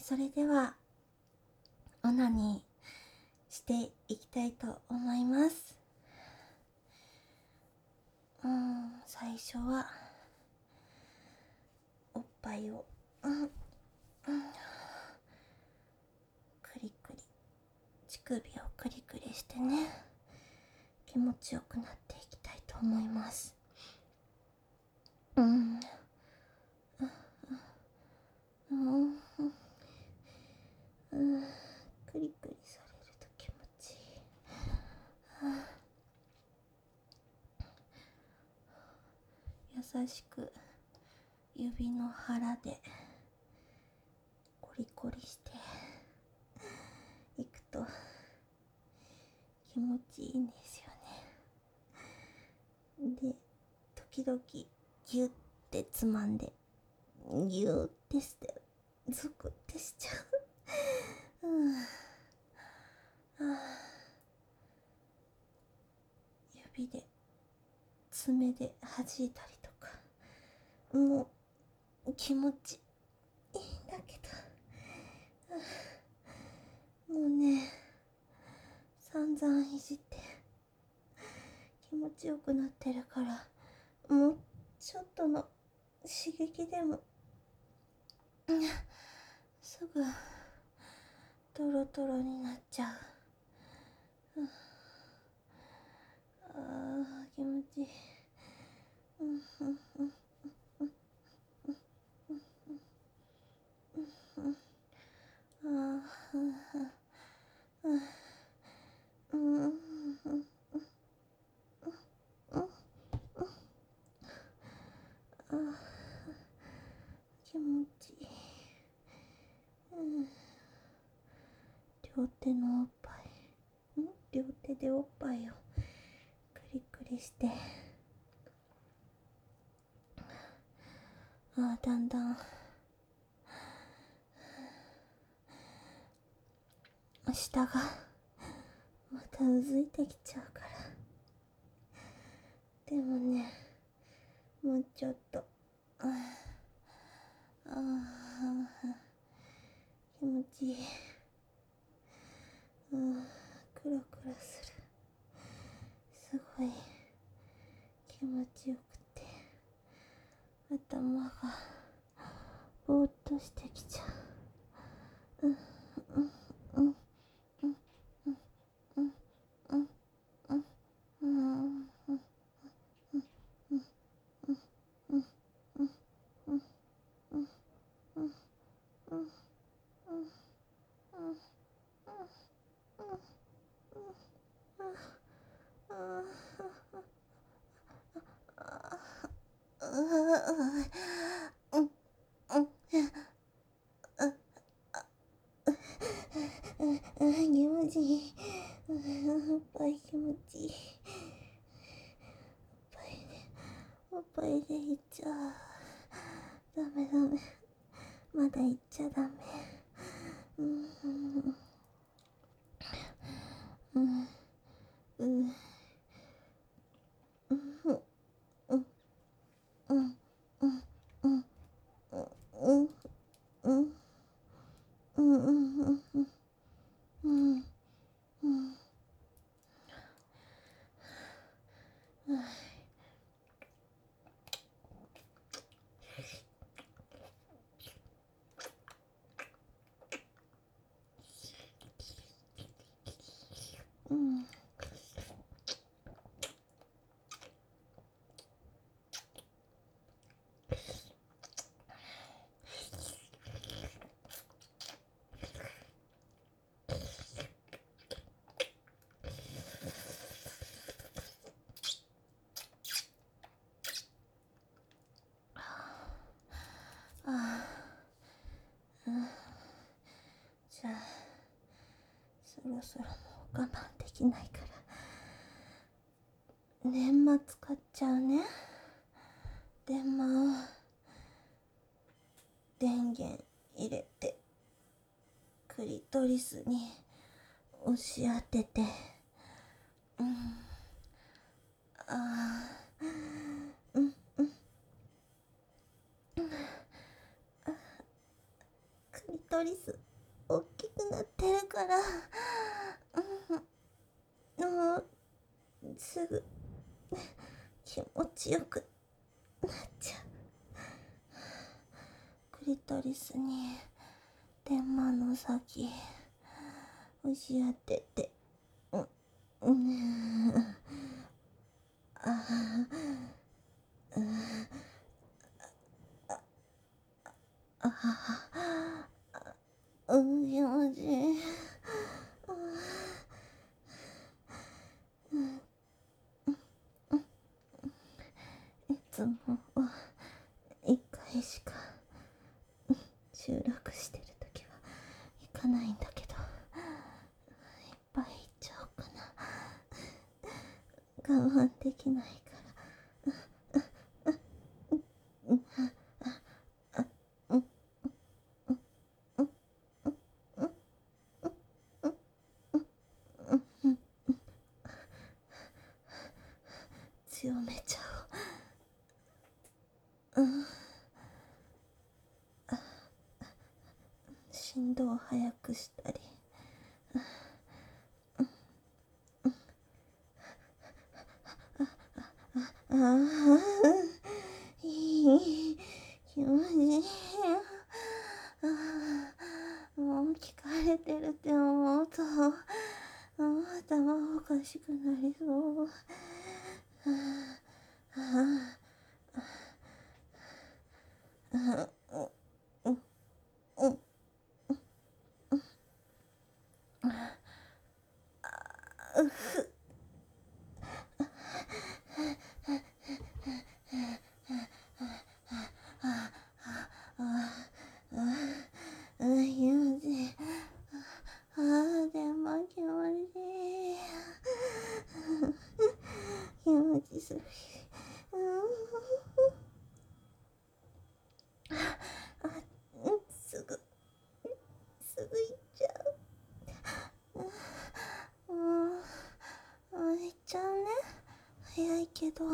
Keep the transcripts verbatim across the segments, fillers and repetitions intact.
それではオナニーしていきたいと思います。うん、最初はおっぱいを、うんうん、クリクリ、乳首をクリクリしてね、気持ちよくなっていきたいと思います。うん、うん、うん、クリクリされると気持ちいい。優しく指の腹でコリコリしていくと気持ちいいんですよね。で、時々ギュッてつまんでギューってしてゾクってしちゃう。うん、あ指で爪で弾いたりとか、もう気持ちいいんだけど、もうね、散々いじって気持ちよくなってるから、もうちょっとの刺激でも、うん、すぐトロトロになっちゃう。うん、あー気持ちいい。うんうんうんうんうん、あーうんうんうんあー気持ちいい。うん、両手のおっぱい、ん両手でおっぱいをクリクリして、あーだんだん下がまたうずいてきちゃうから。でもね、もうちょっと、あーあー気持ちいい。うん、クラクラする。すごい気持ちよくて、頭がぼーっとしてきちゃう。うんうんうんうんうんうんうんうんうんうん気持ちいい。おっぱい気持ちいい。おっぱいで、おっぱいでいっちゃう。ダメダメ。まだいっちゃダメ。うんうんうんうんうんうんうんうんうんうんうんうんうんうんうんうんああ、じゃあそろそろもう我慢できないから年末買っちゃうね。でも電源入れてクリトリスに押し当てて、うん、あーうんうんクリトリス大きくなってるから、うん、もうすぐ気持ちよくなっちゃう。クリトリスに天満の先押し当てて、うん、うん、ああ、うん、ああ、うん、気持ちいい。いつも一回しか収録してるときは行かないんだけど、いっぱい行っちゃおうかな。我慢できないから。強めちゃおう。うん、振動を速くしたり、ああ、いい気持ちいい。ああ、もう聞かれてるって思うと、ああ、頭おかしくなりそう。ああ、ああ、うん、うん、うふ。あ、気持ちいい。ああ、でも気持ちいい。気持ちすぎ。うん、あ、すぐ、すぐ行っちゃう。うん、もう行っちゃうね。早いけど。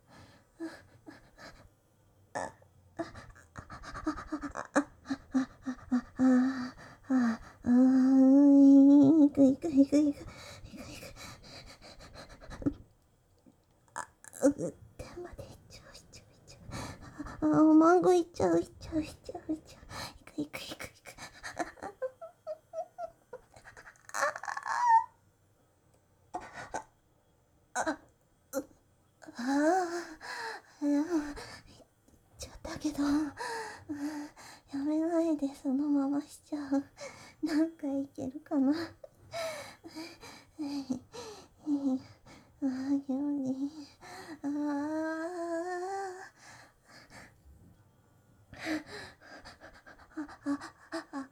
ああ、ああ、行く行く行く行く行く行く。うってまで行っちゃう行っちゃう行っちゃう。ああ、おまんご行っちゃう行っちゃう行っちゃう行っちゃう。行く行く行く行く。ああ、行っちゃったけど、やめないでそのまましちゃう。なんかいけるかな。ああ、気持ちいい。ああ、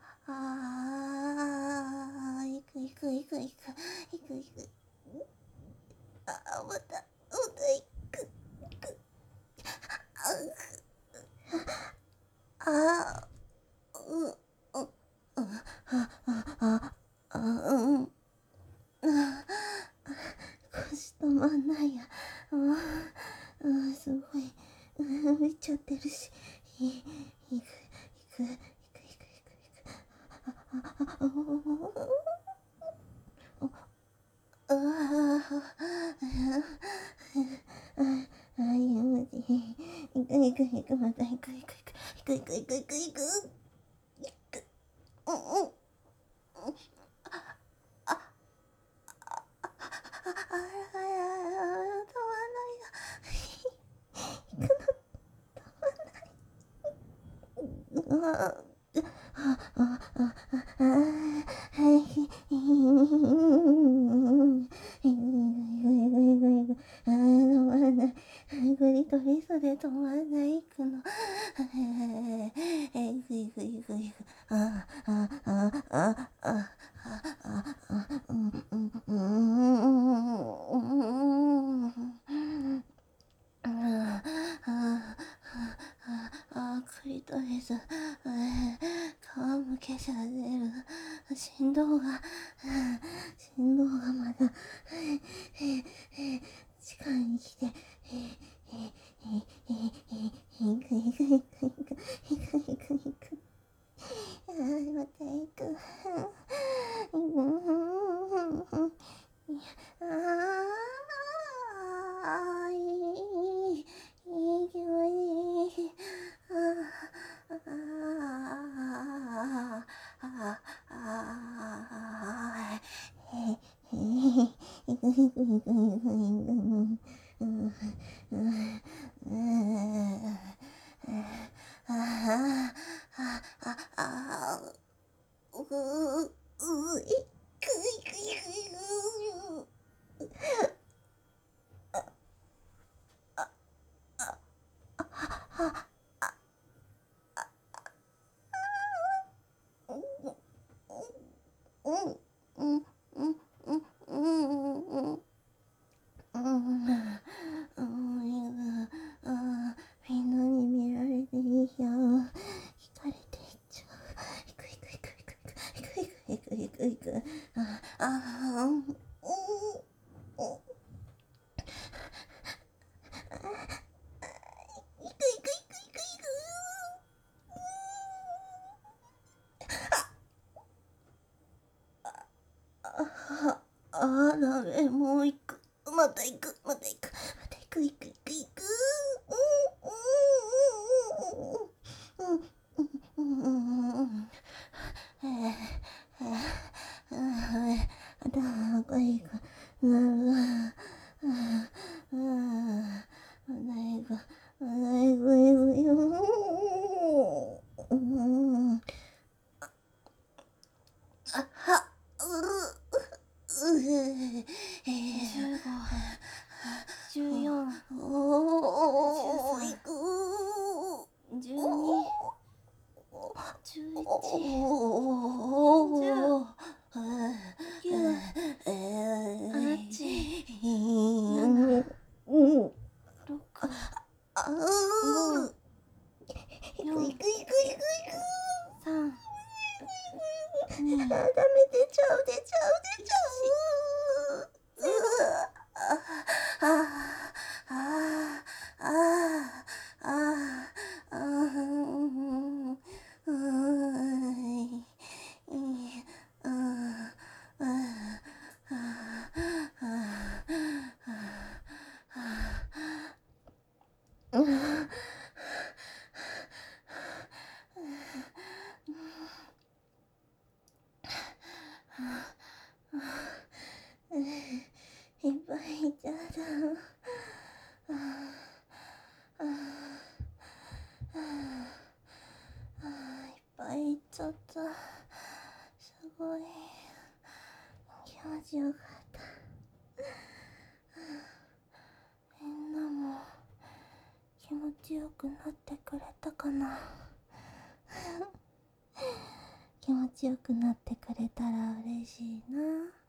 ああ、行く行く行く行く行く行く。ああ、また、また行く行く。ああ、うん、うん、ああ、あ、うん。腰止まんないや。ああ、すごい。見ちゃってるし。い、いく、いく、いく、いく、いく、いく。ああ、ああ、ああ、いむじ。いく、いく、いく、またいく、いく、いく、いく、いく、いく、いく、いく。うん、うん。あらあら、止まんないよ。行くの。ああ、ああ、ああ、はい。ああ、止まんない。グリトリスで止まんない。行くの。行く行く行く行く。ああ、ああ、ああ、ああ、ああ、うん、うん、うん、うん。ああ、ああ、クリトリス、皮むけちゃ出る。振動が、振動がまだ、近いに来て、いくいくいくいく、いくいくいく。ああ、 また行く。ああ、いい、いい気持ちいい。ああ、ああ、ああ、へへ、いくいくいくいくいく。うんうん、うん、うん、ああ、ああ、ああ、うう、う、いくいくいく。みんなに見られていいや。惹かれていっちゃう。いくいくいくいくいくいくいくいくいくいく。ああ、うん、うん、いくいくいくいくいく。ああ、ダメ、もう行く。また行く、また行く、また行く、行く、行く、行く。うん、うん、うん、うん、うん、うん。ええ、ええ、頭がいいか。うん、うん、うん、まだ行く、まだ行く、行く、行く。うん、あは、う、う、ええ、 じゅうご、じゅうよん、 おー、いくー。 じゅうに、じゅういち、じゅう、きゅう、はち、なな、ろく、ご、よん、 いくいくいくいくいく。 さん、に、 あ、ダメ、出ちゃう、出ちゃう、出ちゃう。 ゼロ。 ああ、ああ、ああ、ああ、ああ、うん、うん、うん、うん、いっぱいいっちゃった。いっぱいいっちゃった。すごい気持ちよかった。みんなも気持ちよくなってくれたかな。気持ちよくなってくれたら嬉しいな。